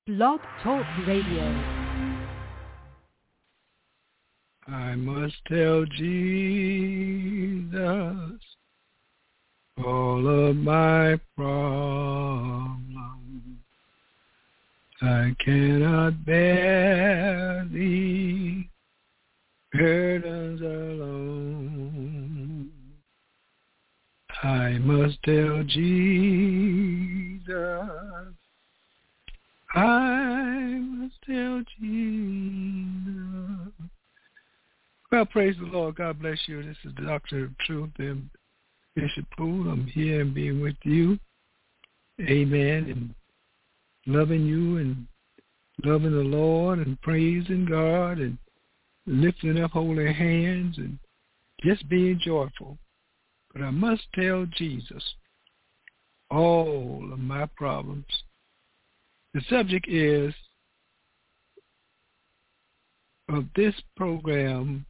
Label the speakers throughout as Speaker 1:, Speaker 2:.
Speaker 1: Blog Talk Radio.
Speaker 2: I must tell Jesus all of my problems. I cannot bear these burdens alone. I must tell Jesus. I must tell Jesus. Well, praise the Lord. God bless you. This is the Doctor of Truth and Bishop Poole. I'm here and being with you. Amen. And loving you and loving the Lord and praising God and lifting up holy hands and just being joyful. But I must tell Jesus all of my problems. The subject is of this program,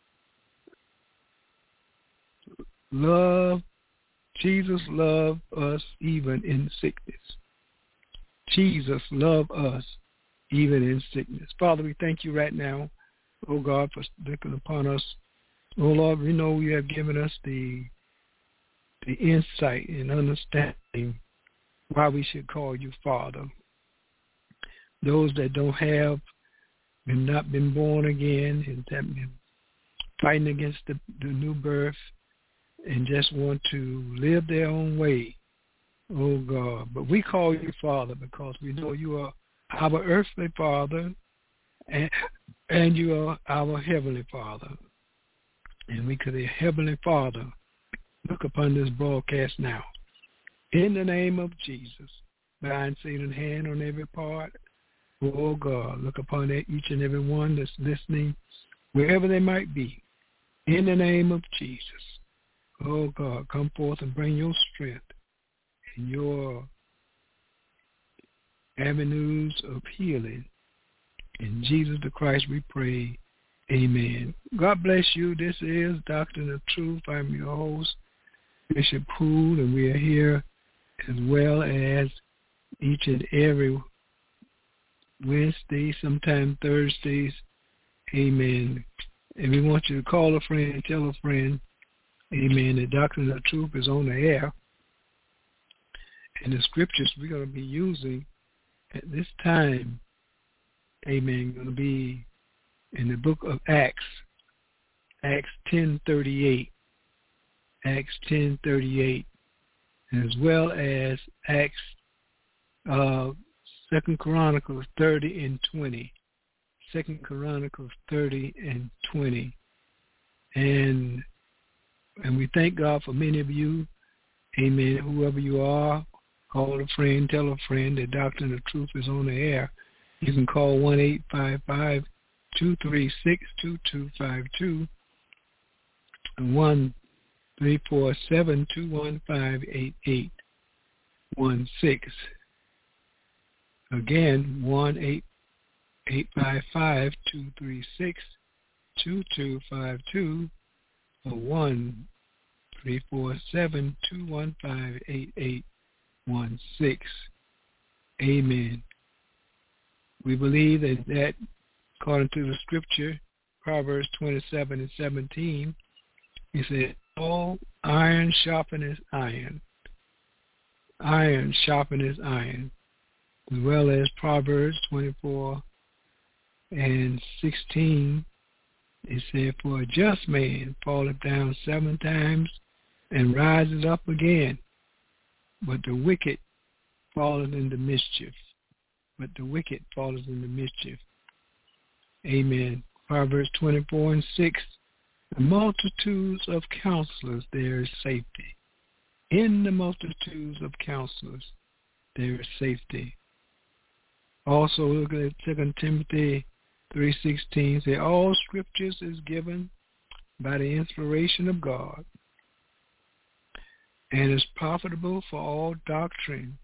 Speaker 2: love. Jesus loved us even in sickness. Jesus loved us even in sickness. Father, we thank you right now, oh God, for looking upon us. Oh Lord, we know you have given us the insight and understanding why we should call you Father. Those that don't have not been born again and have been fighting against the new birth and just want to live their own way, oh God. But we call you Father because we know you are our earthly Father and you are our Heavenly Father. And we could, Heavenly Father, look upon this broadcast now. In the name of Jesus, bind Satan's hand on every part. Oh God, look upon each and every one that's listening, wherever they might be. In the name of Jesus. Oh God, come forth and bring your strength and your avenues of healing. In Jesus the Christ we pray. Amen. God bless you. This is Doctrine of Truth. I'm your host, Bishop Poole, and we are here as well as each and every Wednesday, sometimes Thursdays. Amen. And we want you to call a friend and tell a friend, amen, the Doctrine of Truth is on the air. And the scriptures we're going to be using at this time, amen, going to be in the book of Acts, Acts 10:38, Acts 10:38, as well as Acts 2 Chronicles 30 and 20. 2 Chronicles 30 and 20. And we thank God for many of you. Amen. Whoever you are, call a friend, tell a friend that Doctrine of Truth is on the air. You can call 1-855-236-2252 and 1-347-215-8816. Again, 1-855-236-2252 or 1-347-215-8816. Amen. We believe that according to the scripture, Proverbs 27 and 17, it says, all iron sharpeneth iron. Iron sharpeneth iron. As well as Proverbs 24 and 16, it said, for a just man falleth down 7 times and rises up again, but the wicked falleth into mischief. But the wicked falleth into mischief. Amen. Proverbs 24 and 6, the multitudes of counselors there is safety. In the multitudes of counselors there is safety. Also, look at 2 Timothy 3:16. Say, all scriptures is given by the inspiration of God and is profitable for all doctrine,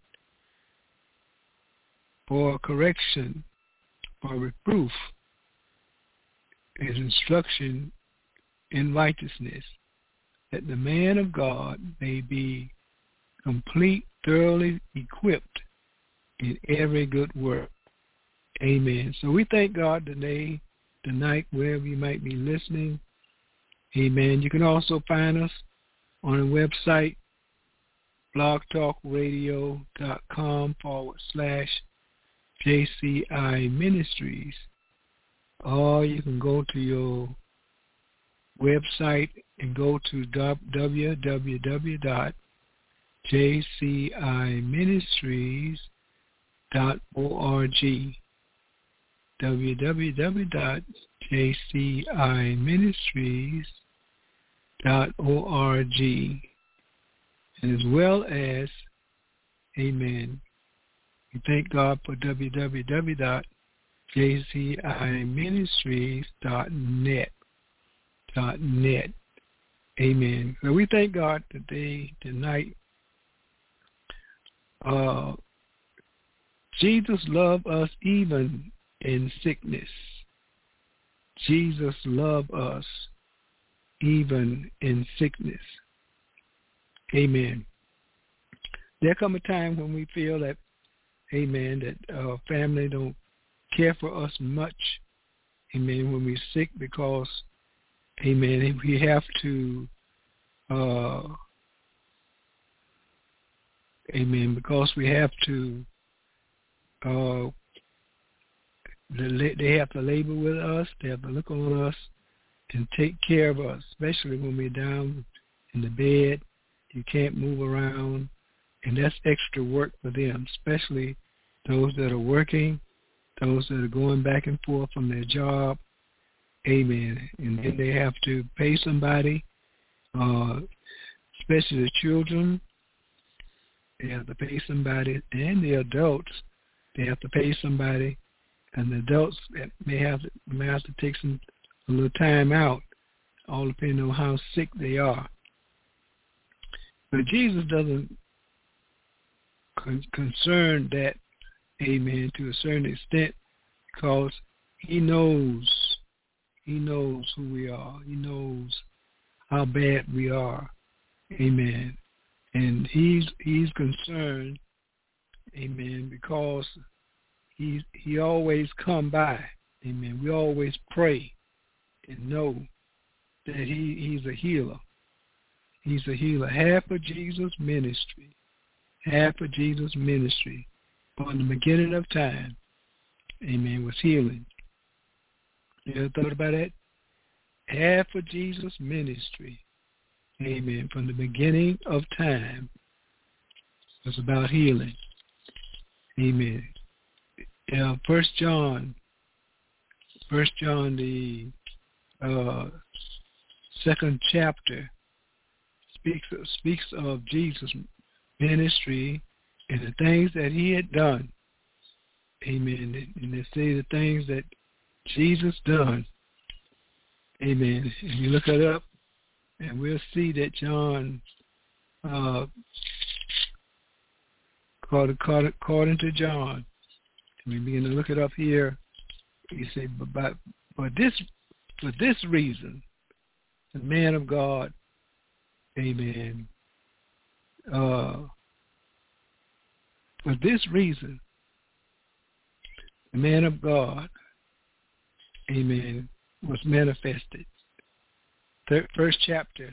Speaker 2: for correction, for reproof, is instruction in righteousness, that the man of God may be complete, thoroughly equipped in every good work. Amen. So we thank God today, tonight, wherever you might be listening. Amen. You can also find us on the website, blogtalkradio.com/JCI Ministries. Or you can go to your website and go to www.jciministries.org. www.jciministries.org. And as well as, amen, we thank God for www.jciministries.net. Amen. So we thank God today, tonight. Jesus loved us even in sickness. Jesus loved us even in sickness. Amen. There come a time when we feel that, amen, that our family don't care for us much. Amen. When we're sick because, amen, we have to, amen, because we have to, they have to labor with us, they have to look on us and take care of us, especially when we're down in the bed, you can't move around, and that's extra work for them, especially those that are working, those that are going back and forth from their job. Amen. And then they have to pay somebody, especially the children. They have to pay somebody, and the adults, they have to pay somebody, and the adults may have to take a little time out, all depending on how sick they are. But Jesus doesn't concern that, amen, to a certain extent, because he knows who we are. He knows how bad we are. Amen. And he's concerned, amen, because he always come by. Amen. We always pray and know that he's a healer. He's a healer. Half of Jesus' ministry from the beginning of time, amen, was healing. You ever thought about that? Half of Jesus' ministry, amen, from the beginning of time was about healing. Amen. 1 John, the second chapter, speaks of Jesus' ministry and the things that he had done. Amen. And they say the things that Jesus done. Amen. And you look it up, and we'll see that John, according to John, and we begin to look it up here. He said, but for this reason, the man of God, amen. For this reason, the man of God, amen, was manifested. First chapter,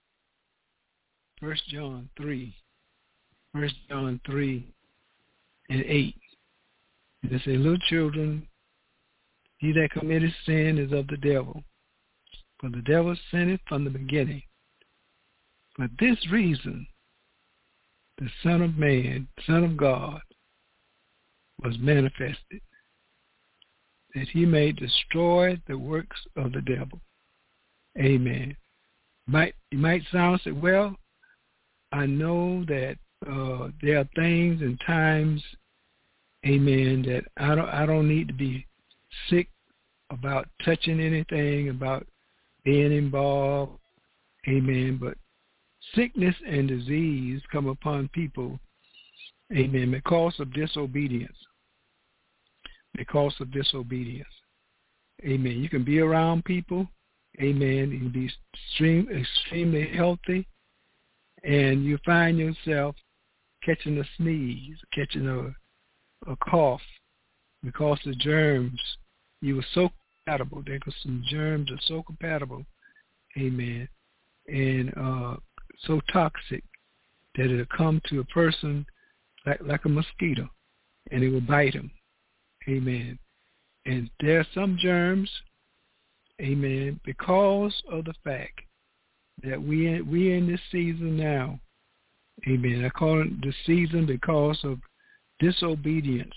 Speaker 2: 1 John 3 and 8. And it says, little children, he that committeth sin is of the devil, for the devil sinned from the beginning. For this reason, the Son of Man, Son of God, was manifested, that he may destroy the works of the devil. Amen. You might sound say, well, I know that there are things and times, amen, that I don't need to be sick about touching anything, about being involved, amen. But sickness and disease come upon people, amen, because of disobedience. Because of disobedience. Amen. You can be around people, amen, you can be extremely healthy, and you find yourself catching a sneeze, catching a cough, because the germs, you were so compatible. There were some germs that are so compatible, amen, and so toxic that it'll come to a person like a mosquito, and it will bite him, amen. And there are some germs, amen, because of the fact that we in this season now, amen. I call it the season because of disobedience,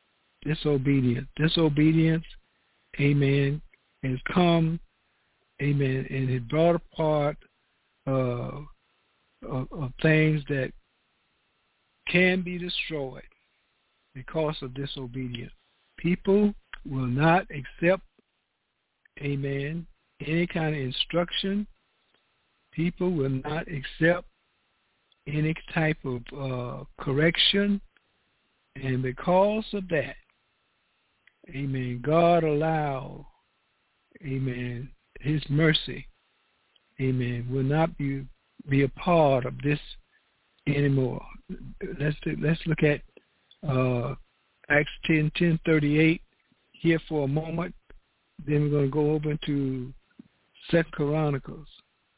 Speaker 2: amen, has come, amen, and it brought apart of things that can be destroyed because of disobedience. People will not accept, amen, any kind of instruction. People will not accept any type of correction. And because of that, amen, God allow, amen, his mercy, amen, will not be a part of this anymore. Let's look at Acts 10:38 here for a moment. Then we're going to go over into 2 Chronicles.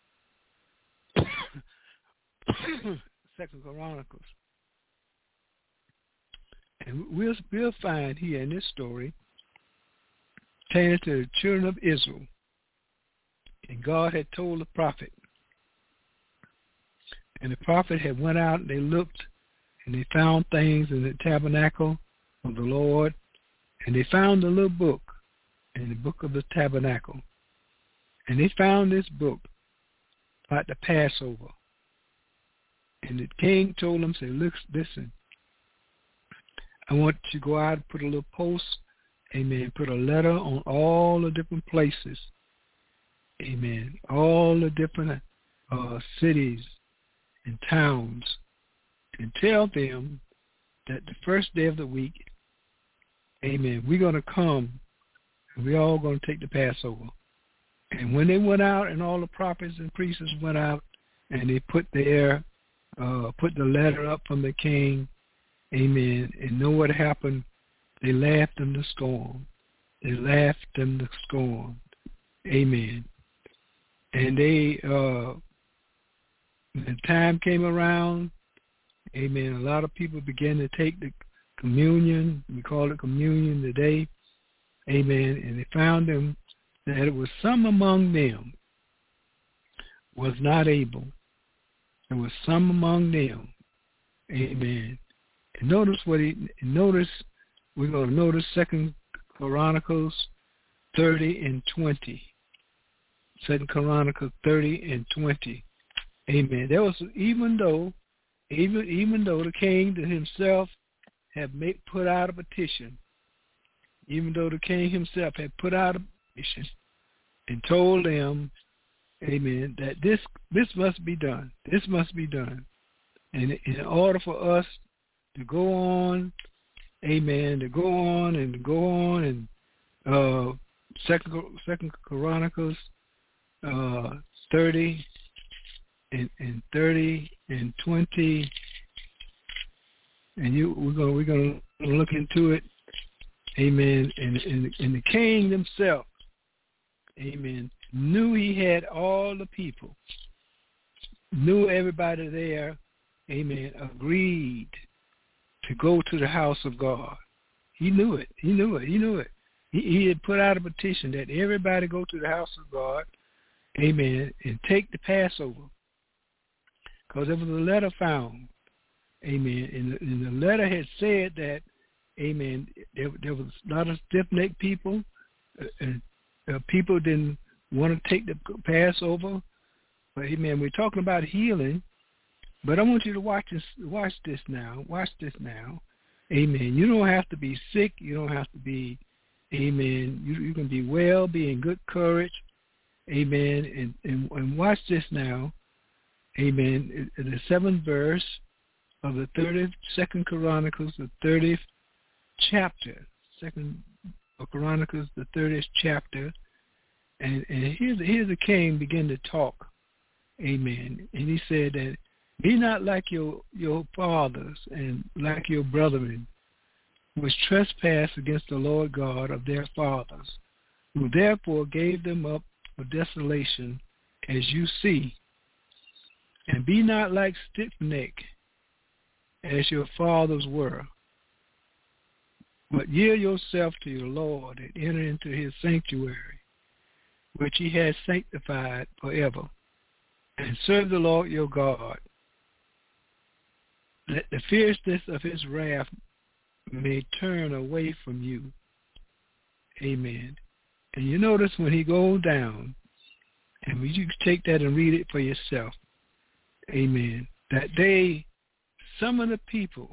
Speaker 2: 2 Chronicles. And we'll find here in this story, pertaining to the children of Israel, and God had told the prophet, and the prophet had went out and they looked, and they found things in the tabernacle of the Lord, and they found a little book in the book of the tabernacle, and they found this book about the Passover. And the king told them, say, look, listen, I want you to go out and put a little post, amen, put a letter on all the different places, amen, all the different cities and towns, and tell them that the first day of the week, amen, we're going to come, and we're all going to take the Passover. And when they went out, and all the prophets and priests went out, and they put the letter up from the king, amen, and know what happened? They laughed them to scorn. Amen. And when the time came around, amen, a lot of people began to take the communion. We call it communion today, amen, and they found them that it was some among them was not able. There was some among them, amen. And notice we're going to notice 2 Chronicles 30 and 20. 2 Chronicles 30 and 20. Amen. There was, even though the king himself had put out a petition, even though the king himself had put out a petition and told them, amen, that this must be done. This must be done. And in order for us to go on, amen, to go on, and Second Chronicles 30 and 30 and 20, and we're gonna look into it, amen. And the king himself, amen, knew he had all the people, knew everybody there, amen, agreed to go to the house of God. He knew it. He had put out a petition that everybody go to the house of God, amen, and take the Passover. Because there was a letter found, amen, and the letter had said that, amen, there was a lot of stiff-necked people, and people didn't want to take the Passover. But, amen, we're talking about healing. But I want you to watch this now. Amen. You don't have to be sick. You don't have to be, amen. You can be well, be in good courage. Amen. And watch this now. Amen. In the 7th verse of the 2nd Chronicles, the 30th chapter. 2nd Chronicles, the 30th chapter. And here's the king begin to talk. Amen. And he said that, be not like your fathers and like your brethren, which trespassed against the Lord God of their fathers, who therefore gave them up for desolation, as you see. And be not like stiff-necked, as your fathers were, but yield yourself to your Lord and enter into his sanctuary, which he has sanctified forever, and serve the Lord your God. Let the fierceness of his wrath may turn away from you. Amen. And you notice when he goes down, and you can take that and read it for yourself, amen, that some of the people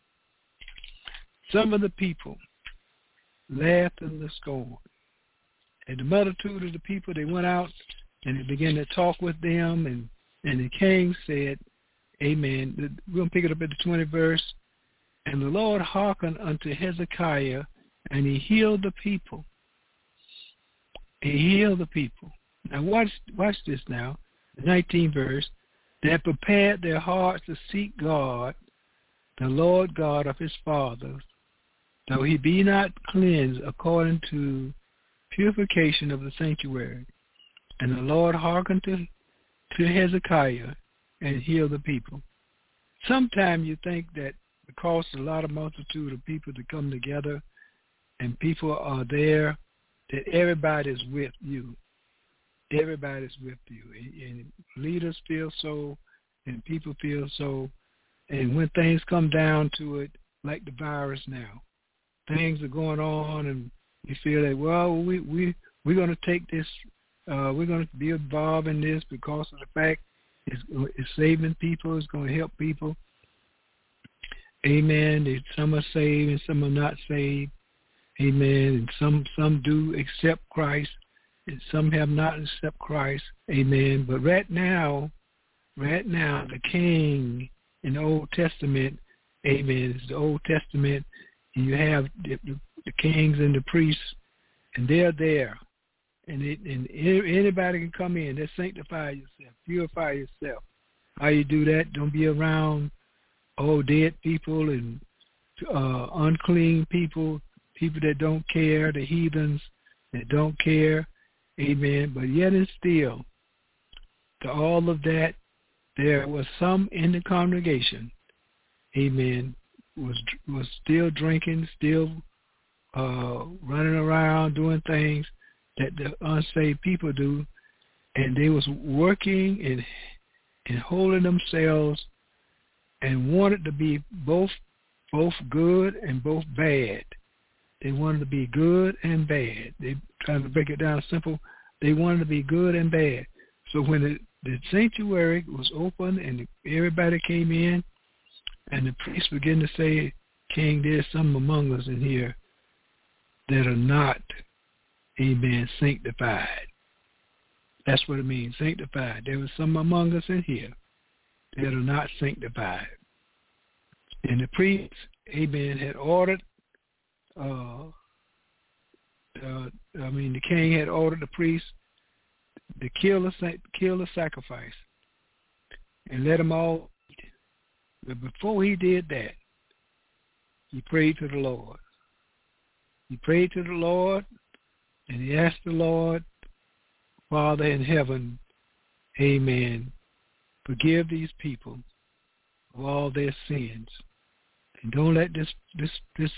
Speaker 2: laughed in the scorn. And the multitude of the people, they went out and they began to talk with them, and the king said, amen, we're going to pick it up at the 20th verse, and the Lord hearkened unto Hezekiah, and he healed the people. He healed the people. Now watch this now, the 19th verse, that prepared their hearts to seek God, the Lord God of his fathers, though he be not cleansed according to purification of the sanctuary. And the Lord hearkened to Hezekiah and healed the people. Sometimes you think that because a lot of multitude of people to come together and people are there, that everybody's with you. Everybody's with you. And leaders feel so, and people feel so. And when things come down to it, like the virus now, things are going on, and you feel that, well, we're going to take this, we're going to be involved in this because of the fact it's saving people, it's going to help people. Amen. Some are saved and some are not saved. Amen. And some do accept Christ, and some have not accepted Christ. Amen. But right now, the king in the Old Testament, amen, it's the Old Testament, and you have the kings and the priests, and they're there. And anybody can come in. They sanctify yourself, purify yourself. How you do that? Don't be around dead people and unclean people, people that don't care, the heathens that don't care. Amen. But yet and still, to all of that, there was some in the congregation, amen, was still drinking, still running around doing things that the unsaved people do, and they was working and holding themselves and wanted to be both good and both bad. They wanted to be good and bad. They trying to break it down simple. They wanted to be good and bad. So when the sanctuary was open and everybody came in, and the priest began to say, King, there's some among us in here that are not, amen, sanctified. That's what it means, sanctified. There was some among us in here that are not sanctified. And the priest, amen, had ordered, the king had ordered the priest to kill the sacrifice and let them all eat. But before he did that, he prayed to the Lord. He prayed to the Lord, and he asked the Lord, Father in heaven, amen, forgive these people of all their sins, and don't let this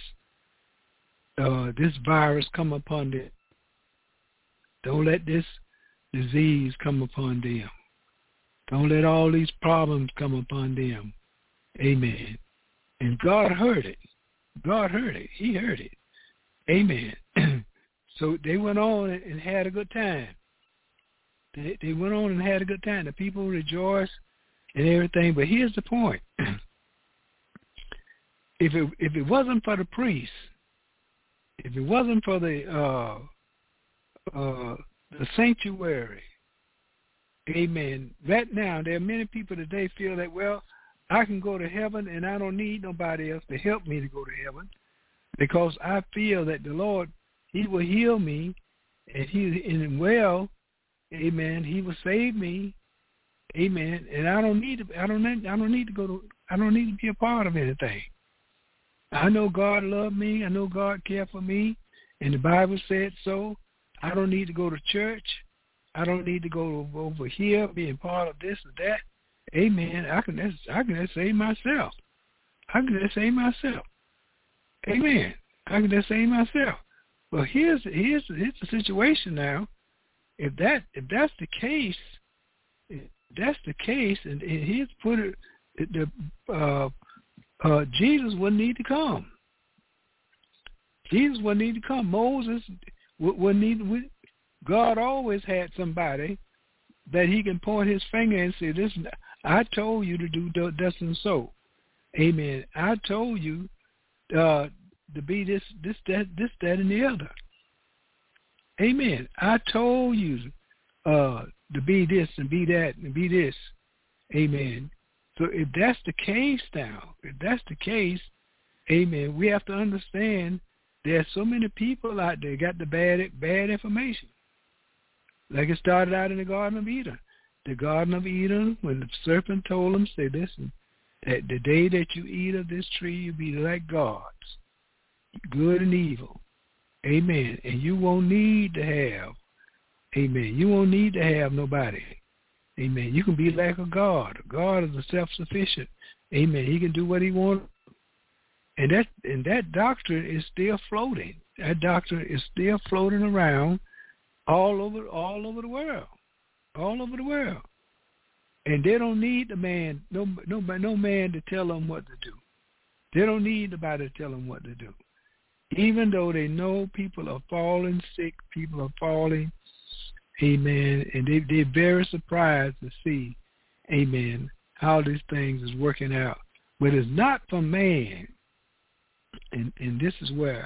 Speaker 2: virus come upon them. Don't let this disease come upon them. Don't let all these problems come upon them. Amen. And God heard it. God heard it. He heard it. Amen. So they went on and had a good time. They went on and had a good time. The people rejoiced and everything. But here's the point. If it wasn't for the priests, if it wasn't for the sanctuary, amen, right now there are many people today feel that, well, I can go to heaven and I don't need nobody else to help me to go to heaven, because I feel that the Lord, he will heal me, and amen, he will save me, amen, and I don't need to be a part of anything. I know God loved me. I know God cared for me. And the Bible said so. I don't need to go to church. I don't need to go over here, being part of this or that. Amen. I can just save myself. I can just save myself. Amen. I can just save myself. Well, here's the situation now. If that's the case, and here's put it, Jesus wouldn't need to come. Jesus wouldn't need to come. Moses wouldn't need. God always had somebody that he can point his finger and say, "Listen, I told you to do this and so." Amen. I told you to be this, that, and the other. Amen. I told you to be this and be that and be this. Amen. So if that's the case now, amen, we have to understand there's so many people out there got the bad information. Like it started out in the Garden of Eden. The Garden of Eden, when the serpent told them, say, listen, that the day that you eat of this tree, you'll be like gods, good and evil. Amen. And you won't need to have, amen, you won't need to have nobody. Amen. You can be like a God. God is a self-sufficient. Amen. He can do what he wants. And that doctrine is still floating. That doctrine is still floating around all over the world. All over the world. And they don't need the man, no man to tell them what to do. They don't need nobody to tell them what to do. Even though they know people are falling sick, people are falling, amen, and they're very surprised to see, amen, how these things is working out. But it's not from man. And this is where,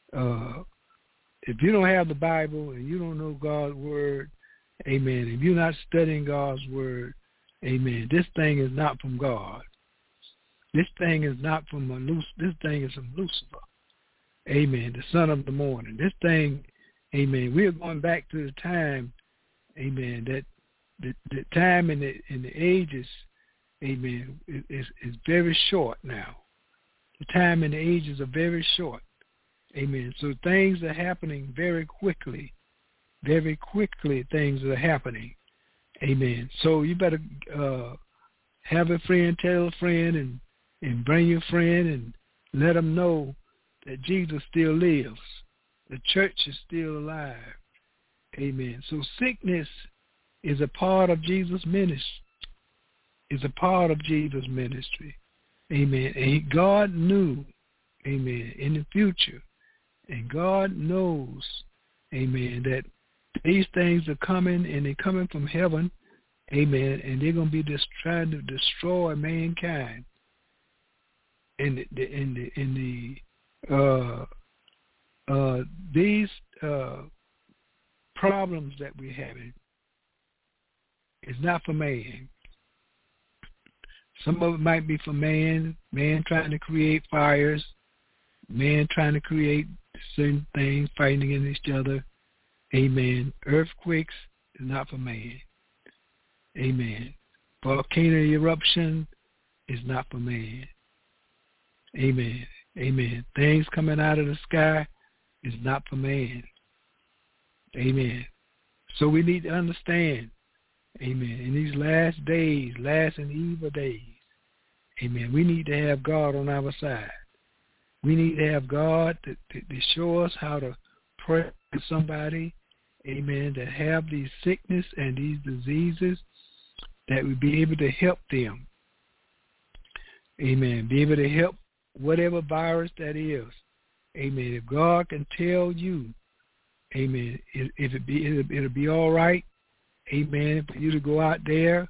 Speaker 2: if you don't have the Bible and you don't know God's word, amen, if you're not studying God's word, amen, this thing is not from God. This thing is not from this thing is from Lucifer. Amen, the son of the morning. This thing, amen, we're going back to the time, amen, that the time and the ages, amen, is very short now. The time and the ages are very short. Amen. So things are happening very quickly. Very quickly things are happening. Amen. So you better have a friend, tell a friend, and bring your friend and let them know that Jesus still lives. The church is still alive. Amen. So sickness is a part of Jesus' ministry. Is a part of Jesus' ministry. Amen. And God knew, amen, in the future, and God knows, amen, that these things are coming, and they're coming from heaven, amen, and they're going to be just trying to destroy mankind. And these problems that we're having is not for man. Some of it might be for man trying to create fires, man trying to create certain things, fighting against each other. Amen. Earthquakes is not for man. Amen. Volcano eruption is not for man. Amen. Amen. Things coming out of the sky is not for man. Amen. So we need to understand, amen, in these last days, last and evil days, amen, we need to have God on our side. We need to have God to show us how to pray for somebody, amen, that have these sickness and these diseases, that we be able to help them. Amen. Be able to help whatever virus that is. Amen. If God can tell you, amen, it'll be all right, amen, for you to go out there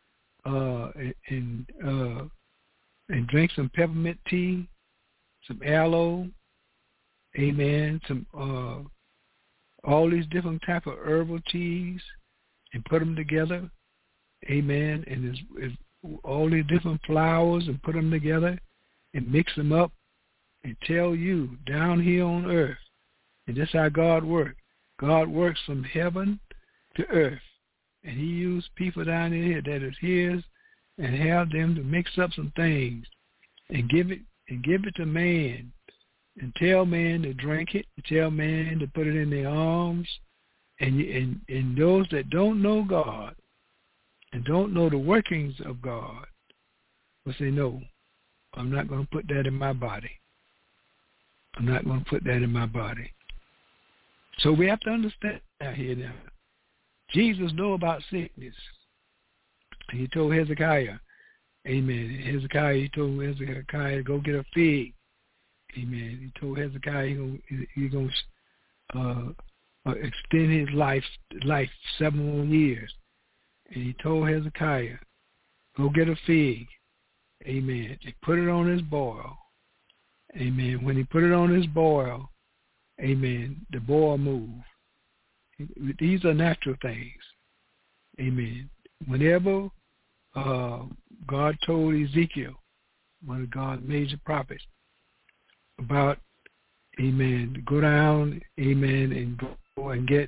Speaker 2: and drink some peppermint tea, some aloe, amen, some all these different type of herbal teas, and put them together, amen, and it's all these different flowers, and put them together and mix them up and tell you down here on earth. And that's how God works. God works from heaven to earth. And he used people down here that is his and have them to mix up some things and give it and give it to man and tell man to drink it, tell man to put it in their arms, and those that don't know God and don't know the workings of God will say, no, I'm not going to put that in my body. I'm not going to put that in my body. So we have to understand out here now. Jesus knew about sickness. He told Hezekiah, amen. He told Hezekiah, go get a fig. Amen. He told Hezekiah he's going to extend his life 7 more years. And he told Hezekiah, go get a fig. Amen. And put it on his boil. Amen. When he put it on his boil, amen, the boil moved. These are natural things. Amen. Whenever God told Ezekiel, one of God's major prophets, about, amen, to go down, amen, and go and get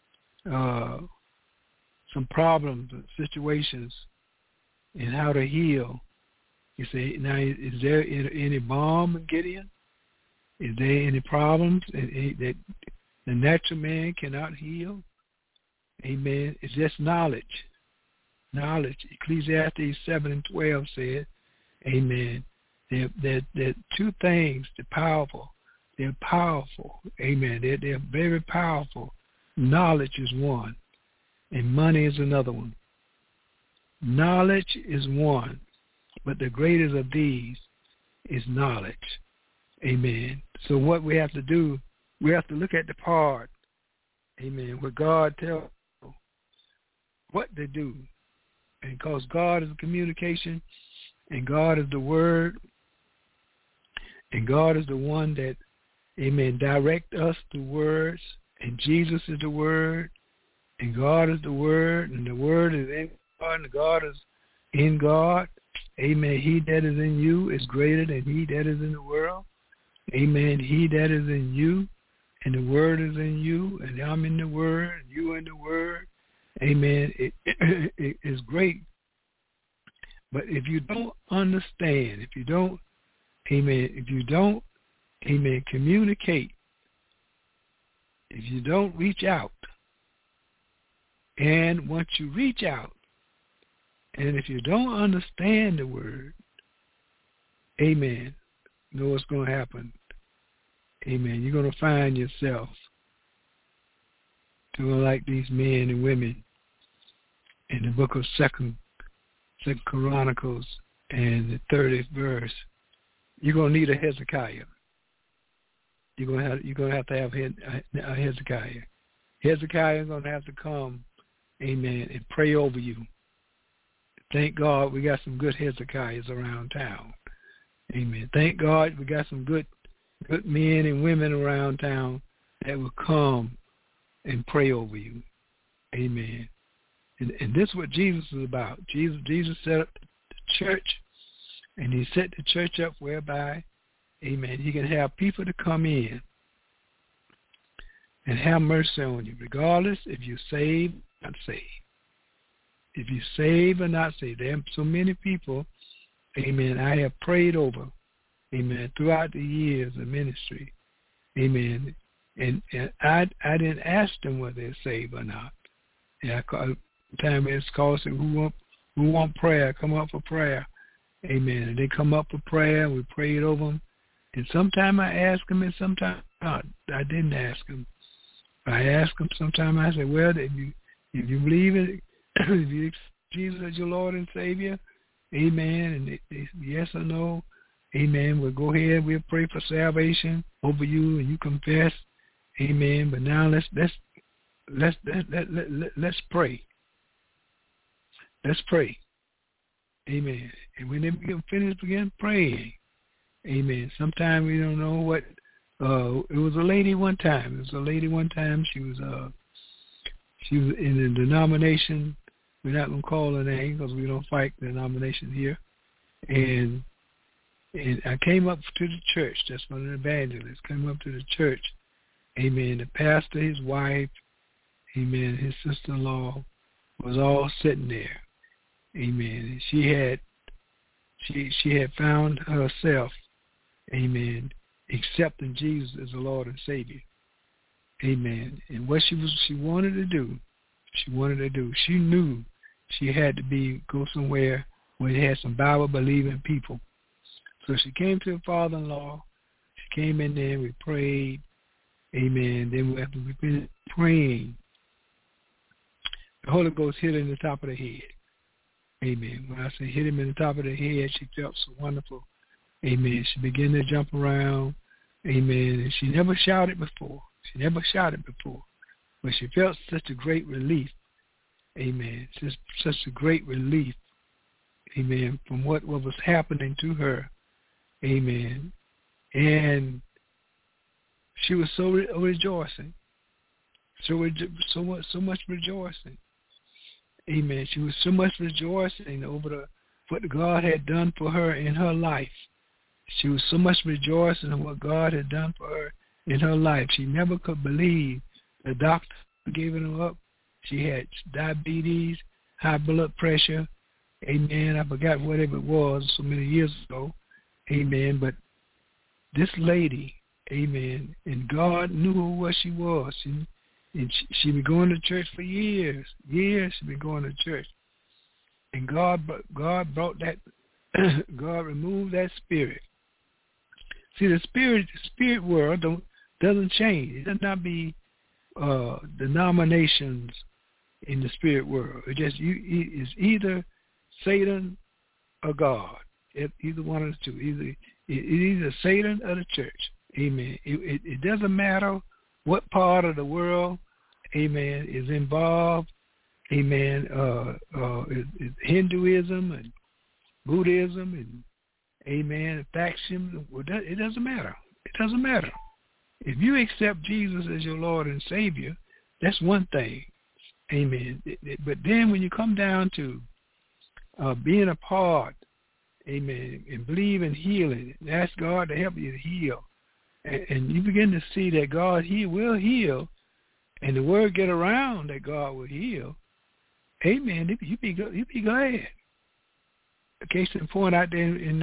Speaker 2: some problems and situations and how to heal. You say, now, is there any balm in Gideon? Is there any problems that the natural man cannot heal? Amen. It's just knowledge. Knowledge. Ecclesiastes 7:12 said, amen, they're two things, they're powerful. They're powerful. Amen. They're very powerful. Knowledge is one, and money is another one. Knowledge is one, but the greatest of these is knowledge. Amen. So what we have to do, we have to look at the part, amen, where God tells what to do. And because God is communication, and God is the Word, and God is the one that, amen, direct us through words, and Jesus is the Word, and God is the Word, and the Word is in God, and God is in God. Amen. He that is in you is greater than he that is in the world. Amen. He that is in you, and the Word is in you, and I'm in the Word, and you in the Word. Amen. It is great. But if you don't understand, if you don't, amen, communicate, if you don't reach out, and once you reach out, and if you don't understand the Word, amen, you know what's going to happen. Amen. You're going to find yourself doing like these men and women in the book of Second Chronicles and the 30th verse. You're going to need a Hezekiah. You're going to have a Hezekiah. Hezekiah is going to have to come, amen, and pray over you. Thank God we got some good Hezekiahs around town. Amen. Thank God we got some good men and women around town that will come and pray over you. Amen. And this is what Jesus is about. Jesus set up the church, and he set the church up whereby, amen, he can have people to come in and have mercy on you, regardless if you're saved or not saved. If you're saved or not saved. There are so many people, amen, I have prayed over, amen, throughout the years of ministry, amen, and I didn't ask them whether they're saved or not. Yeah, time it's called, who want prayer, come up for prayer, amen, and they come up for prayer, and we prayed over them, and sometimes I ask them, and sometimes not. I didn't ask them. I ask them sometimes, I say, well, if you believe it, if you accept Jesus as your Lord and Savior, amen, and they yes or no, amen, we'll go ahead, we'll pray for salvation over you, and you confess, amen, but now let's pray. Let's pray. Amen. And when they begin praying, amen, sometimes we don't know what, it was a lady one time. She was in a denomination. We're not going to call her name because we don't fight the denomination here. And I came up to the church. That's one of the evangelists. Came up to the church. Amen. The pastor, his wife, amen, his sister-in-law was all sitting there. Amen. And she had found herself, amen, accepting Jesus as the Lord and Savior. Amen. And what she wanted to do, she knew she had to go somewhere where they had some Bible-believing people. So she came to her father-in-law. She came in there and we prayed. Amen. Then after we finished praying, the Holy Ghost hit her in the top of the head. Amen. When I say hit him in the top of the head, she felt so wonderful. Amen. She began to jump around. Amen. And she never shouted before. But she felt such a great relief. Amen. Just such a great relief. Amen. From what was happening to her. Amen. And she was so rejoicing. So much rejoicing. Amen. She was so much rejoicing over what God had done for her in her life. She was so much rejoicing in what God had done for her in her life. She never could believe the doctor giving her up. She had diabetes, high blood pressure. Amen. I forgot whatever it was so many years ago. Amen. But this lady, amen, and God knew what she was. And she'd been going to church for years. She'd been going to church. And God brought that, God removed that spirit. See, the spirit world doesn't change. It does not be denominations in the spirit world. It's either Satan or God. Either one of the two. Either Satan or the church. Amen. It doesn't matter what part of the world, amen, is involved. Amen. Hinduism and Buddhism and amen, faction. It doesn't matter. It doesn't matter. If you accept Jesus as your Lord and Savior, that's one thing. Amen. But then when you come down to being a part, amen, and believe in healing, and ask God to help you to heal, and you begin to see that God will heal, and the word get around that God will heal, amen, you be glad. A case in point out there in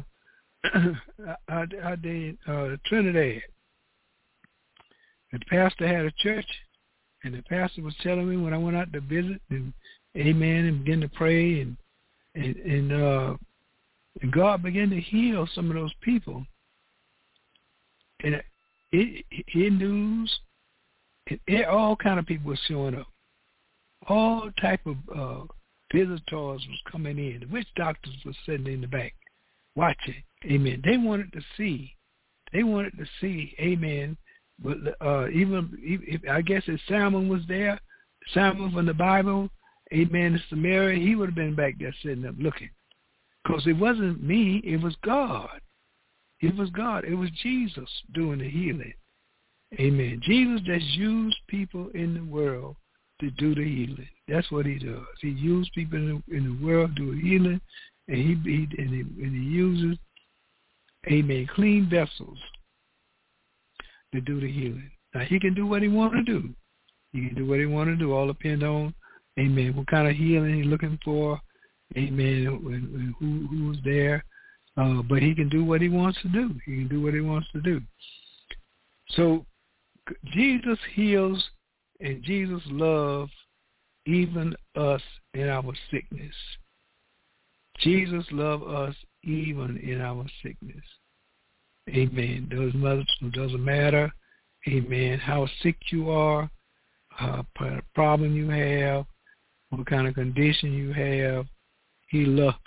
Speaker 2: Trinidad, the pastor had a church, and the pastor was telling me when I went out to visit, and amen, and began to pray, and God began to heal some of those people. And Hindus, all kind of people were showing up. All type of visitors was coming in. The witch doctors were sitting in the back watching. Amen. They wanted to see. Amen. But even if I guess if Salmon was there, Salmon from the Bible, amen, in Samaria, he would have been back there sitting up looking. Because it wasn't me, it was God. It was God. It was Jesus doing the healing. Amen. Jesus just used people in the world to do the healing. That's what he does. He used people in the world to do healing, and he uses, amen, clean vessels to do the healing. Now, he can do what he wants to do. He can do what he wants to do. All depends on, amen, what kind of healing he's looking for, amen, who's there. But he can do what he wants to do. He can do what he wants to do. So Jesus heals and Jesus loves even us in our sickness. Jesus loves us even in our sickness. Amen. It doesn't matter, amen, how sick you are, what problem you have, what kind of condition you have. He loves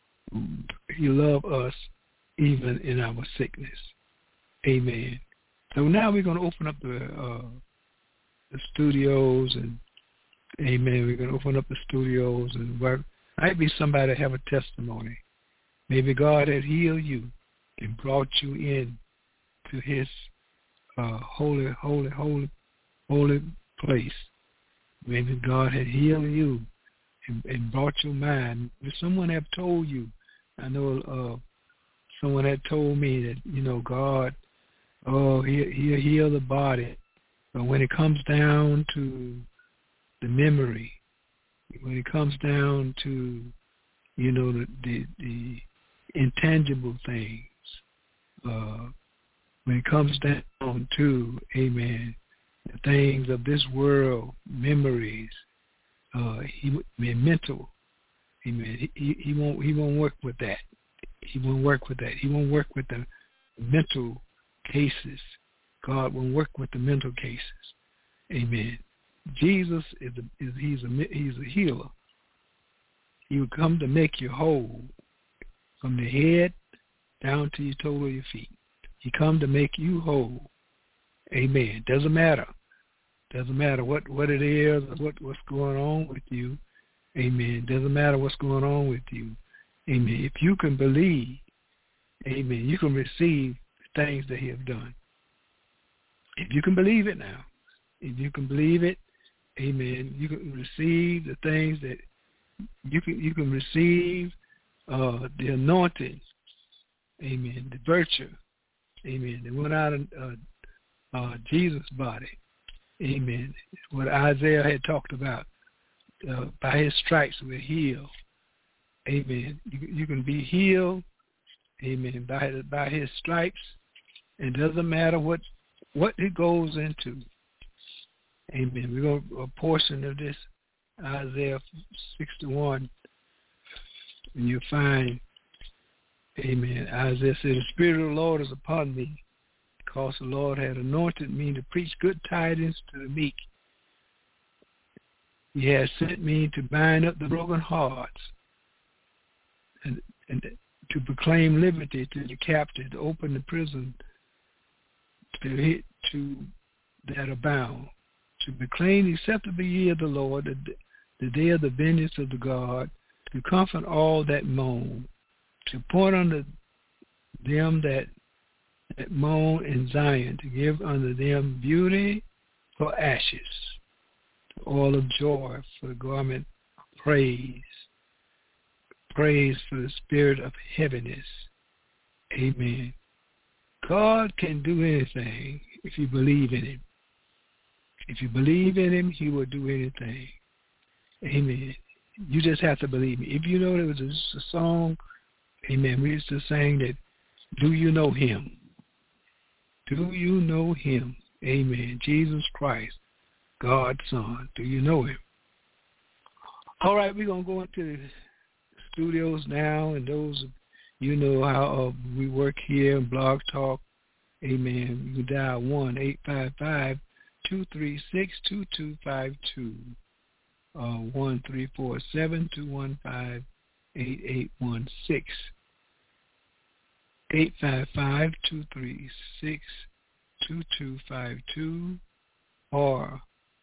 Speaker 2: us even in our sickness. Amen. So now we're going to open up the studios, and amen, we're going to open up the studios, and might be somebody that have a testimony. Maybe God had healed you and brought you in to his holy place. Maybe God had healed you and brought your mind. If someone have told you, I know someone had told me that, God, he'll heal the body. But when it comes down to the memory, when it comes down to, the intangible things, when it comes down to, amen, the things of this world, memories, mental, amen, he won't work with that. He won't work with that. He won't work with the mental cases. God won't work with the mental cases. Amen. Jesus he's a healer. He will come to make you whole from the head down to your toe of your feet. He come to make you whole. Amen. Doesn't matter. Doesn't matter what it is or what's going on with you. Amen. Doesn't matter what's going on with you. Amen. If you can believe, amen, you can receive the things that he has done. If you can believe it now, if you can believe it, amen, you can receive the things that you can receive the anointing, amen, the virtue, amen, that went out of Jesus' body, amen. What Isaiah had talked about, by his stripes we're healed, amen. You can be healed, amen, by his stripes. It doesn't matter what it goes into. Amen. We're going to a portion of this, Isaiah 61, and you'll find, amen, Isaiah said, the Spirit of the Lord is upon me, because the Lord had anointed me to preach good tidings to the meek. He has sent me to bind up the broken hearts and to proclaim liberty to the captive, to open the prison to that are bound, to proclaim the acceptable year of the Lord, the day of the vengeance of the God, to comfort all that moan, to point unto them that moan in Zion, to give unto them beauty for ashes, the oil of joy for the garment of praise for the spirit of heaviness. Amen. God can do anything if you believe in him. If you believe in him, he will do anything. Amen. You just have to believe me. If you know there was a song, amen, we used to sing that, do you know him? Do you know him? Amen. Jesus Christ, God's Son. Do you know him? All right, we're going to go into the studios now, and those of you know how we work here in Blog Talk. Amen. You can dial 1-855-236-2252. 1-347-215-8816. 855-236-2252 or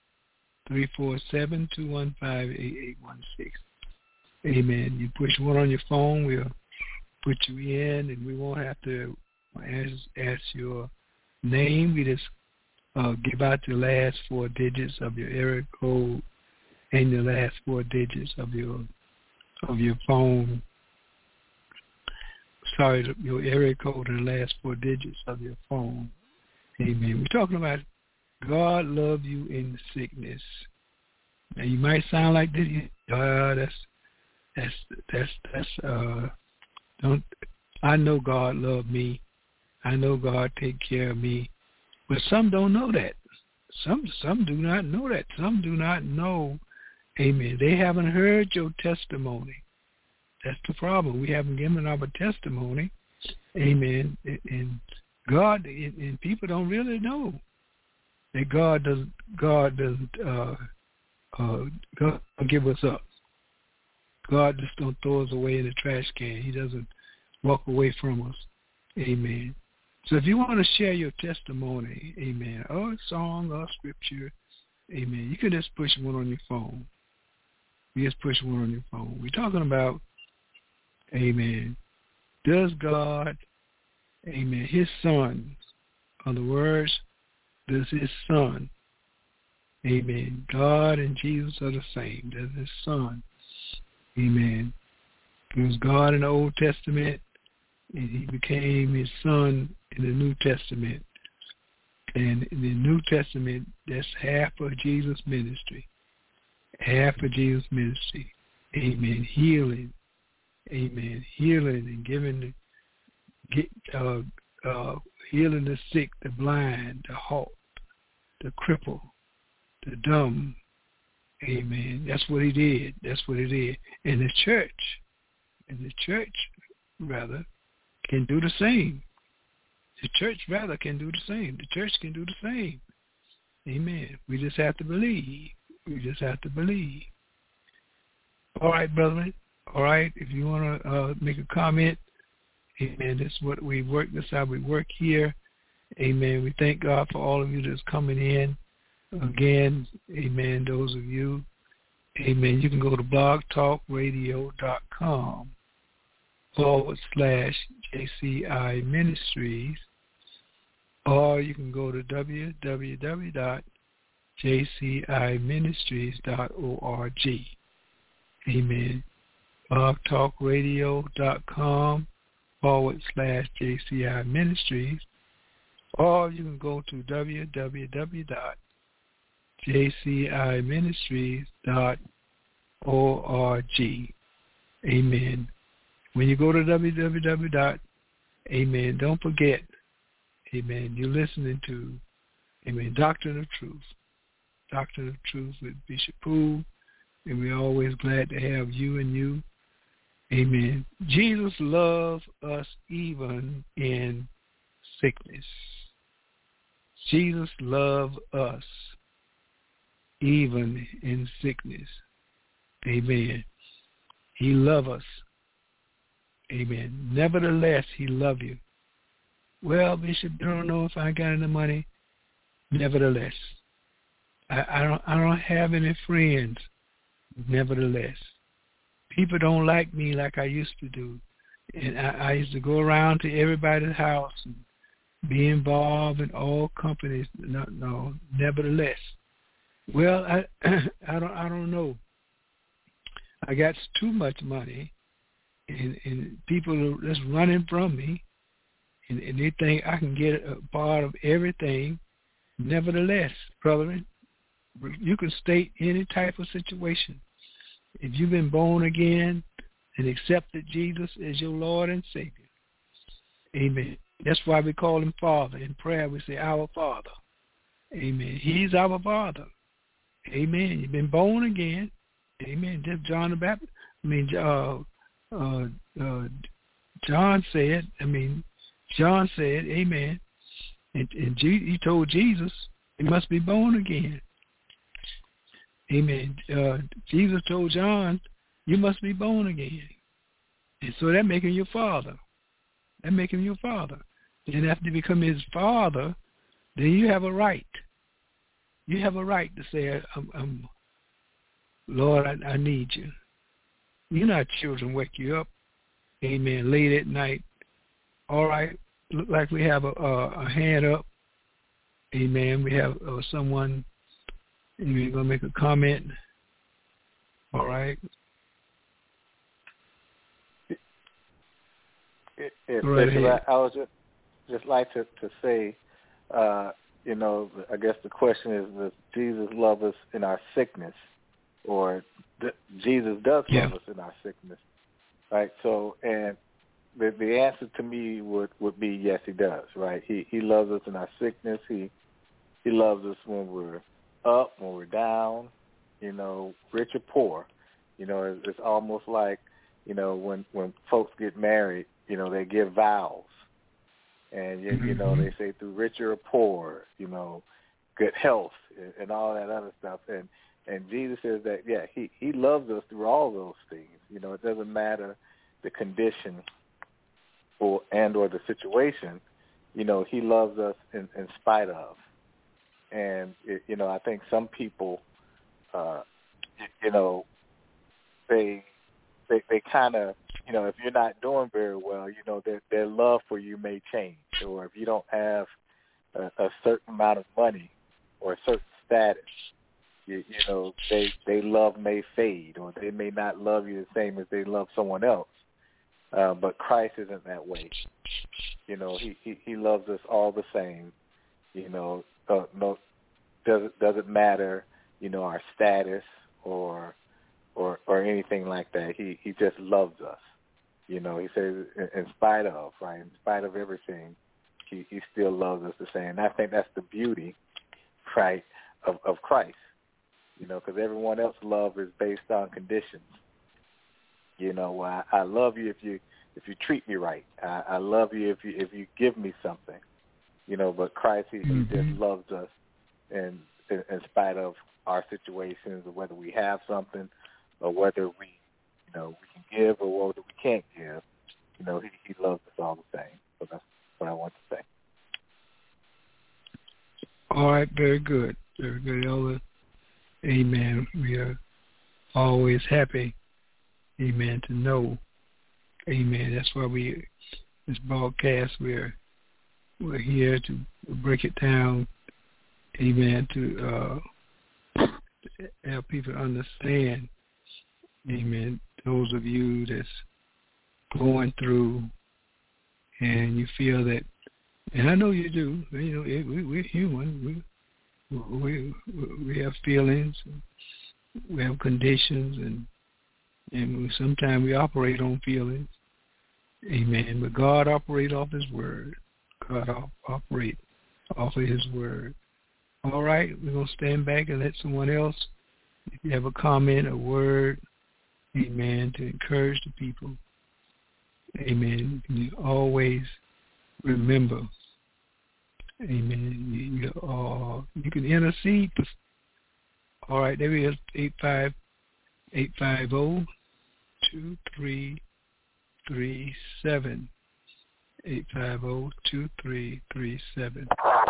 Speaker 2: 347-215-8816. Amen. You push one on your phone, we'll put you in, and we won't have to ask your name. We just give out the last four digits of your area code and the last four digits of your phone. Sorry, your area code and the last four digits of your phone. Amen. We're talking about God love you in sickness. Now you might sound like this. Don't. I know God love me. I know God take care of me. But some don't know that. Some do not know that. Some do not know. Amen. They haven't heard your testimony. That's the problem. We haven't given our testimony. Amen. And God and people don't really know that God doesn't give us up. God just don't throw us away in the trash can. He doesn't walk away from us. Amen. So if you want to share your testimony, amen, or a song or scripture, amen, you can just push one on your phone. You just push one on your phone. We're talking about, amen, does God, amen, his son, in other words, does his son, amen, God and Jesus are the same. Does his son, amen, it was God in the Old Testament, and he became his son in the New Testament. And in the New Testament, that's half of Jesus' ministry. Half of Jesus' ministry. Amen. Healing. Amen. Healing and giving healing the sick, the blind, the halt, the cripple, the dumb. Amen. That's what he did. That's what he did. And the church, rather, can do the same. The church, rather, can do the same. The church can do the same. Amen. We just have to believe. We just have to believe. All right, brethren. All right. If you want to make a comment, amen, this is what we work. This is how we work here. Amen. We thank God for all of you that's coming in. Again, amen, those of you, amen, you can go to blogtalkradio.com/JCI Ministries, or you can go to www.jciministries.org. Amen. blogtalkradio.com/JCI Ministries, or you can go to www.jciministries.org. Amen. When you go to www. Amen, don't forget, amen, you're listening to, amen, Doctrine of Truth with Bishop Poole, and we're always glad to have you and you. Amen. Jesus loves us even in sickness. Jesus loves us even in sickness. Amen. He loves us. Amen. Nevertheless, he loves you. Well, Bishop, I don't know if I got any money. Nevertheless, I don't have any friends. Nevertheless, people don't like me like I used to do. And I used to go around to everybody's house and be involved in all companies. No. Nevertheless, well, I don't know. I got too much money, and people are just running from me, and they think I can get a part of everything. Nevertheless, brethren, you can state any type of situation. If you've been born again and accepted Jesus as your Lord and Savior, amen. That's why we call him Father. In prayer, we say, our Father. Amen. He's our Father. Amen. You've been born again. Amen. Just John the Baptist. John said, amen. And he told Jesus, he must be born again. Amen. Jesus told John, you must be born again. And so that make him your father. Then after you become his father, then you have a right. You have a right to say, Lord, I need you. You're not children wake you up. Amen. Late at night. All right. Look like we have a hand up. Amen. We have someone. You're going to make a comment. All right.
Speaker 1: I would just like to say, I guess the question is, does Jesus love us in our sickness? Or Jesus does love us in our sickness, right? So, and the answer to me would be yes, he does, right? He loves us in our sickness. He loves us when we're up, when we're down, rich or poor. It's almost like, when folks get married, they give vows. And, they say through rich or poor, good health and all that other stuff. And Jesus says that, he loves us through all those things. It doesn't matter the condition or the situation. He loves us in spite of. And, I think some people, they kind of, if you're not doing very well, their love for you may change. Or if you don't have a certain amount of money or a certain status, they love may fade, or they may not love you the same as they love someone else. But Christ isn't that way. He loves us all the same. No, doesn't matter, our status or anything like that. He just loves us. He says in spite of, right? In spite of everything, he still loves us the same. And I think that's the beauty, right, of Christ. You know, because everyone else's love is based on conditions. You know, I love you if you treat me right. I love you if you give me something. You know, but Christ, he just loves us, and in spite of our situations, or whether we have something, or whether we can give, or whether we can't give. You know, he loves us all the same. So that's what I want to say.
Speaker 2: All right, very good, Elder. Amen. We are always happy, amen, to know, amen. That's why this broadcast, we're here to break it down, amen, to help people understand, amen, those of you that's going through and you feel that, and I know you do, you know, we're human, we have feelings, we have conditions, and sometimes we operate on feelings, amen, but God operates off his word. God operate off of his word. All right, we're going to stand back and let someone else, if you have a comment, a word, amen, to encourage the people, amen, you always remember, amen, you can intercede. All right, there we are, 850-2337. 850-2337.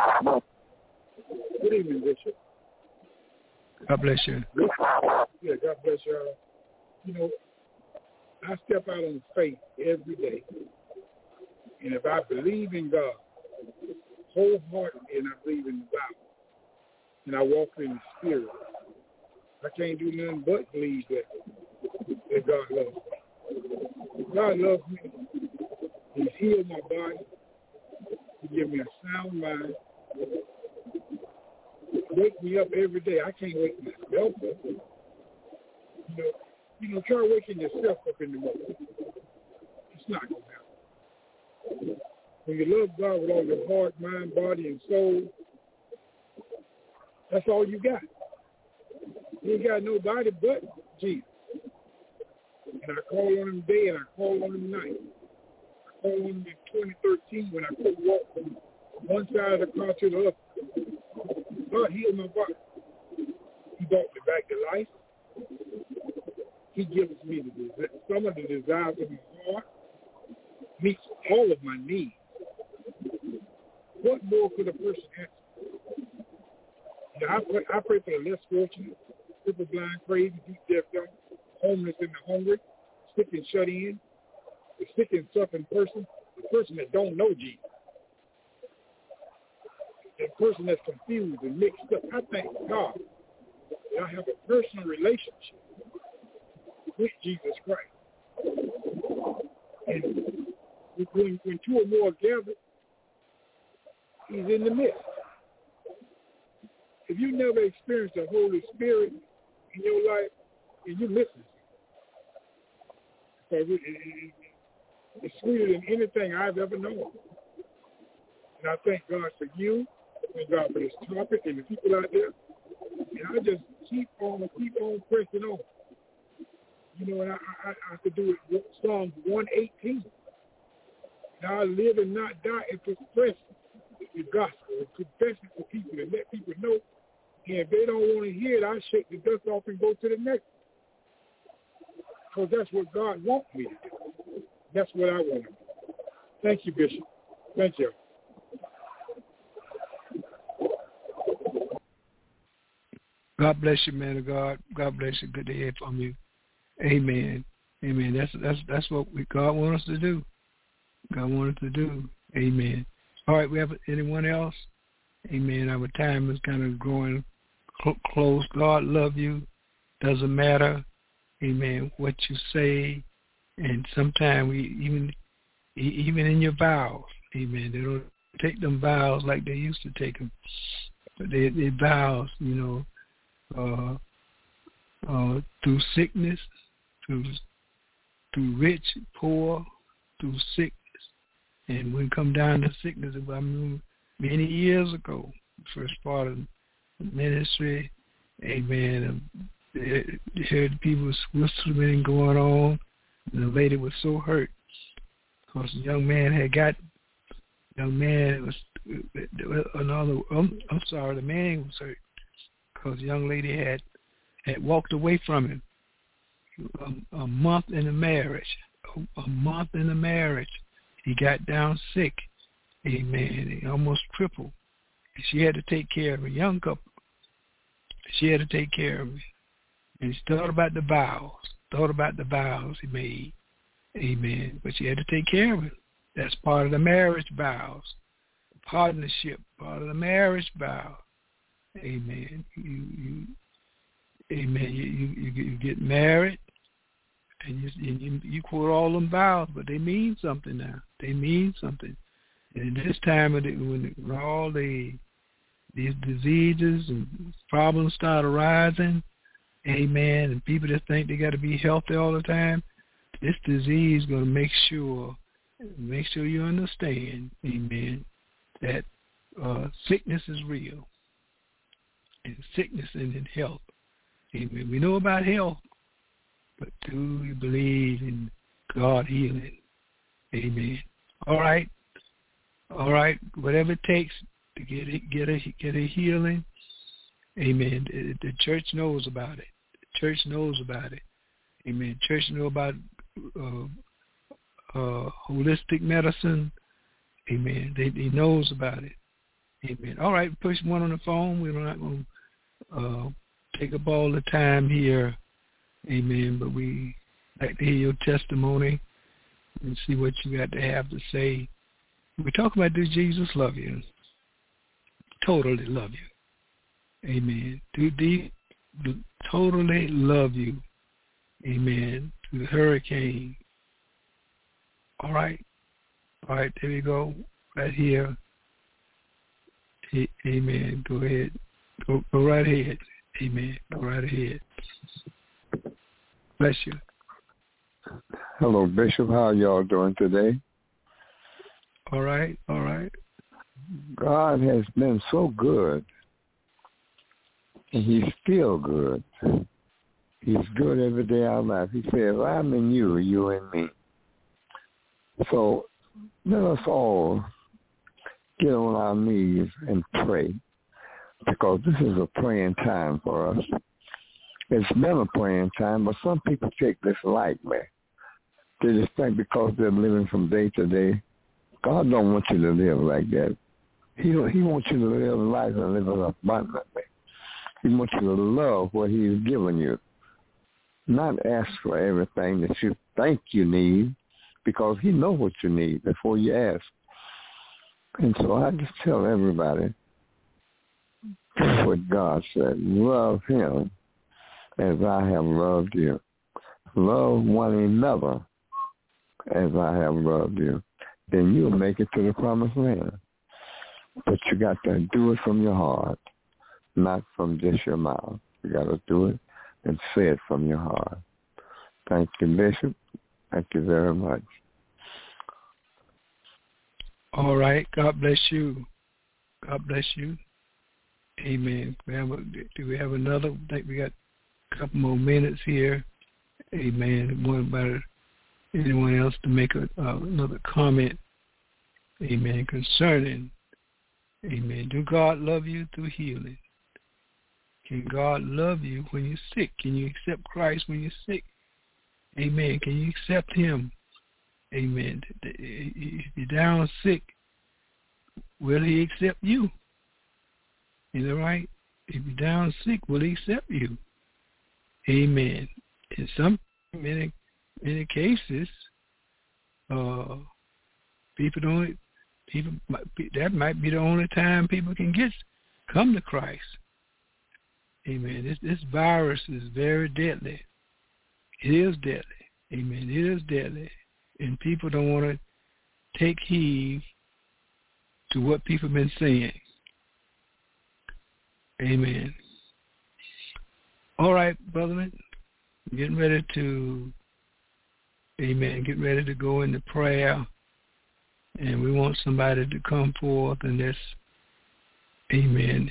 Speaker 3: Good evening, Bishop.
Speaker 2: God bless you.
Speaker 3: Yeah, God bless y'all. You know, I step out on faith every day. And if I believe in God wholeheartedly, and I believe in the Bible, and I walk in the Spirit, I can't do nothing but believe that God loves me. God loves me. He's healed my body. He gives me a sound mind. Wake me up every day. I can't wake myself up. You know, try waking yourself up in the morning. It's not going to happen. When you love God with all your heart, mind, body, and soul, that's all you got. You ain't got nobody but Jesus. And I call on him day and I call on him night. I called on him in 2013 when I couldn't walk from one side of the car to the other. God healed my body. He brought me back to life. He gives me some of the desires of my heart, meets all of my needs. What more could a person ask? Now, I pray for the less fortunate, crippled, blind, crazy, deep, deaf, dumb, homeless, and the hungry, sick and shut in, the sick and suffering person, the person that don't know Jesus, the person that's confused and mixed up. I thank God that I have a personal relationship with Jesus Christ. And when two or more are gathered, he's in the midst. If you never experienced the Holy Spirit in your life, then you're missing it. Because it's sweeter than anything I've ever known. And I thank God for you, thank God for this topic and the people out there. And I just keep on pressing on. You know, and I could do it, Psalms 118. Now I live and not die and express the gospel and confess it to people and let people know. And if they don't want to hear it, I shake the dust off and go to the next. Because that's what God wants me to do. That's what I want to do. Thank you, Bishop. Thank you.
Speaker 2: God bless you, man of God. God bless you. Good to hear from you. Amen. Amen. That's what God wants us to do. God wants us to do. Amen. All right, we have anyone else? Amen. Our time is kind of growing close. God love you. Doesn't matter. Amen. What you say, and sometimes we even in your vows. Amen. They don't take them vows like they used to take them. But they vows, you know, through sickness, through rich, poor, through sickness, And when it come down to sickness, I remember many years ago, the first part of the ministry, amen, you heard people whistling going on, and the lady was so hurt because the young man the man was hurt because the young lady had walked away from him a month in the marriage. He got down sick, amen. He almost crippled. And she had to take care of a young couple. She had to take care of him. And she thought about the vows he made, amen. But she had to take care of him. That's part of the marriage vows. Partnership, part of the marriage vow. Amen. You get married, and you quote all them vows, but they mean something now. They mean something. And in this time, when all these diseases and problems start arising, amen, and people just think they got to be healthy all the time, this disease is going to make sure you understand, amen, that sickness is real, and sickness and in health. Amen. We know about health, but do you believe in God healing? Amen. All right. Whatever it takes to get a healing, amen. The church knows about it. Amen. Church know about holistic medicine. Amen. He knows about it. Amen. All right, push one on the phone. We're not going to take up all the time here. Amen. But we like to hear your testimony and see what you got to have to say. We talk about, does Jesus love you? Totally love you. Amen. Do totally love you. Amen. Through the hurricane. All right, there we go. Right here. Amen. Go ahead. Go right ahead. Amen. Go right ahead. Bless you.
Speaker 4: Hello, Bishop. How are y'all doing today?
Speaker 2: All right.
Speaker 4: God has been so good, and he's still good. He's good every day of our life. He says, I'm in you, you in me. So let us all get on our knees and pray, because this is a praying time for us. It's been a praying time, but some people take this lightly. They just think because they're living from day to day, God don't want you to live like that. He wants you to live life and live it abundantly. He wants you to love what he's given you, not ask for everything that you think you need, because he knows what you need before you ask. And so I just tell everybody what God said. Love him as I have loved you. Love one another as I have loved you. Then you'll make it to the promised land. But you got to do it from your heart, not from just your mouth. You got to do it and say it from your heart. Thank you, Bishop. Thank you very much.
Speaker 2: All right. God bless you. God bless you. Amen. Do we have another? I think we got a couple more minutes here. Amen. What about anyone else to make another comment? Amen. Concerning, amen. Do God love you through healing? Can God love you when you're sick? Can you accept Christ when you're sick? Amen. Can you accept him? Amen. If you're down sick, will he accept you? Is that right? If you're down sick, will he accept you? Amen. In many cases, that might be the only time people can come to Christ. Amen. This virus is very deadly. It is deadly. Amen. It is deadly. And people don't want to take heed to what people have been saying. Amen. All right, brother, getting ready to, amen, get ready to go into prayer. And we want somebody to come forth and just, amen,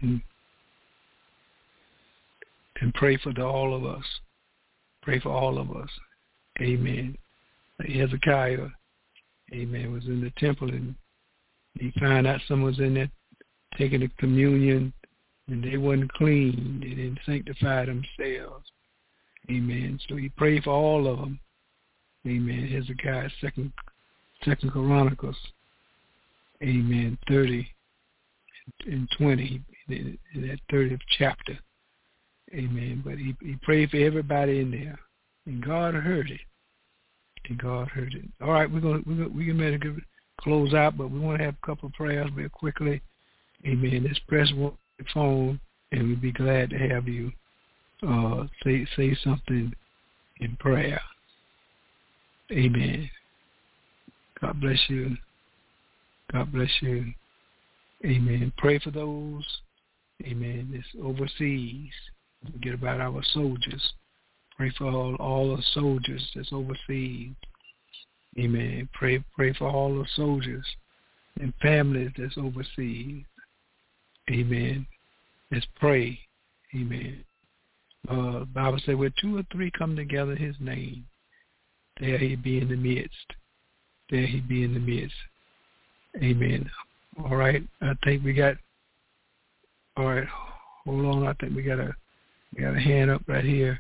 Speaker 2: and pray for all of us. Pray for all of us. Amen. Like Hezekiah, amen, was in the temple and he found out someone was in there taking the communion and they wasn't clean. They didn't sanctify themselves. Amen. So he prayed for all of them. Amen. Hezekiah, Second Chronicles, amen, 30 and 20, in that 30th chapter. Amen. But he prayed for everybody in there, and God heard it. All right, we can make a close out, but we want to have a couple of prayers real quickly. Amen. Let's press one phone, and we'd be glad to have you say something in prayer. Amen. God bless you. God bless you. Amen. Pray for those, amen, that's overseas. Forget about our soldiers. Pray for all the soldiers that's overseas. Amen. Pray for all the soldiers and families that's overseas. Amen. Let's pray. Amen. The Bible says, where 2 or 3 come together in his name, there he be in the midst. There he be in the midst. Amen. All right. I think we got, all right, hold on. I think we got a hand up right here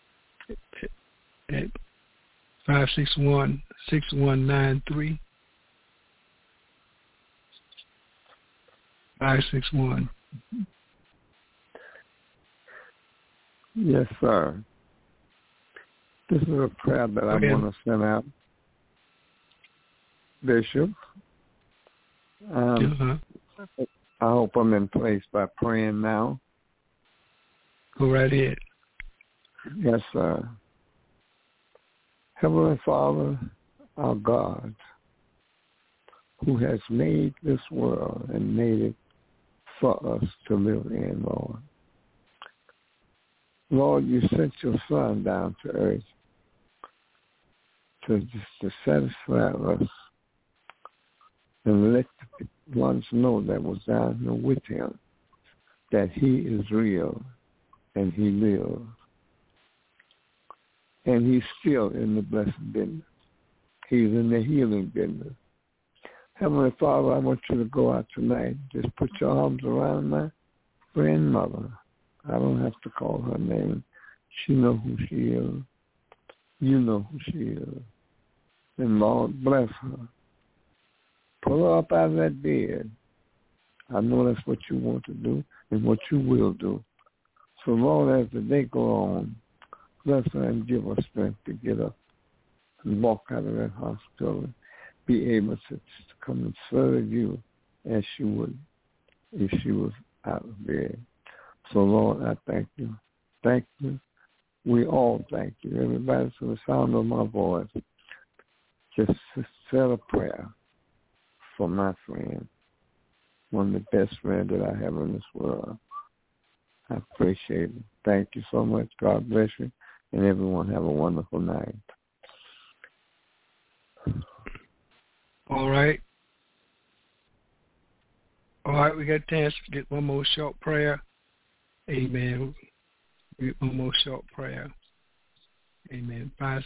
Speaker 2: at 561-6193. 561.
Speaker 4: Yes, sir. This is a prayer that I want to send out, Bishop. I hope I'm in place by praying now.
Speaker 2: Go right ahead.
Speaker 4: Yes, sir. Heavenly Father, our God, who has made this world and made it for us to live in, Lord. Lord, you sent your Son down to earth to satisfy us and let the ones know that was down here with him that he is real and he lives. And he's still in the blessed business. He's in the healing business. Heavenly Father, I want you to go out tonight. Just put your arms around my friend mother. I don't have to call her name. She knows who she is. You know who she is. And Lord, bless her. Pull her up out of that bed. I know that's what you want to do and what you will do. So Lord, as the day go on, bless her and give her strength to get up and walk out of that hospital and be able to come and serve you as she would if she was out of bed. So, Lord, I thank you. Thank you. We all thank you. Everybody to the sound of my voice, just say a prayer for my friend, one of the best friends that I have in this world. I appreciate it. Thank you so much. God bless you. And everyone have a wonderful night.
Speaker 2: All right. All right, we got a chance to get one more short prayer. Amen. We get one more short prayer. Amen.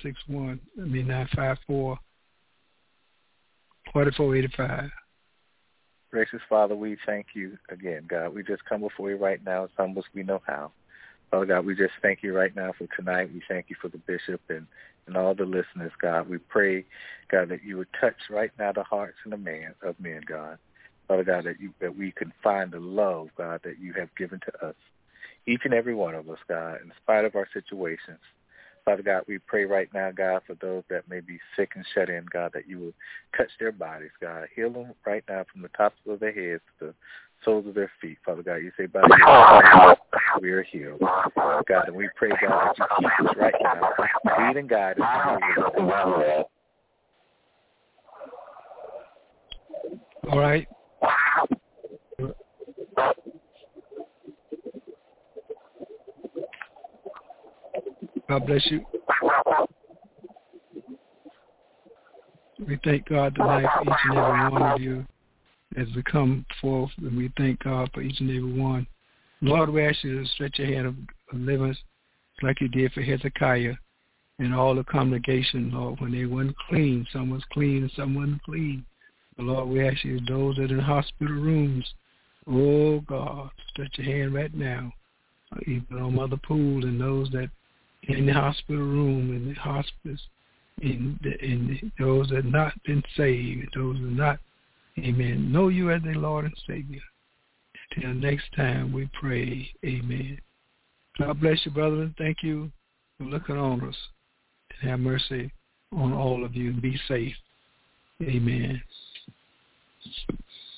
Speaker 2: 954-4485.
Speaker 1: Gracious Father, we thank you again, God. We just come before you right now as humble as we know how. Father God, we just thank you right now for tonight. We thank you for the bishop and all the listeners, God. We pray, God, that you would touch right now the hearts and men, God. Father God, that we can find the love, God, that you have given to us, each and every one of us, God, in spite of our situations. Father God, we pray right now, God, for those that may be sick and shut in, God, that you will touch their bodies, God. Heal them right now from the tops of their heads to the soles of their feet. Father God, you say, by your stripes we are healed. God, and we pray, God, that you keep us right now. Lead and guide us.
Speaker 2: All right. God bless you. We thank God tonight for each and every one of you as we come forth, and we thank God for each and every one. Lord, we ask you to stretch your hand of deliverance like you did for Hezekiah and all the congregation, Lord, when they weren't clean. Some was clean and some wasn't clean. But Lord, we ask you, those that are in hospital rooms, oh God, stretch your hand right now, even on Mother Pool and those that in the hospital room, in the hospice, in those that have not been saved, those that are not, amen, know you as their Lord and Savior. Until next time we pray, amen. God bless you, brethren. Thank you for looking on us. And have mercy on all of you and be safe. Amen.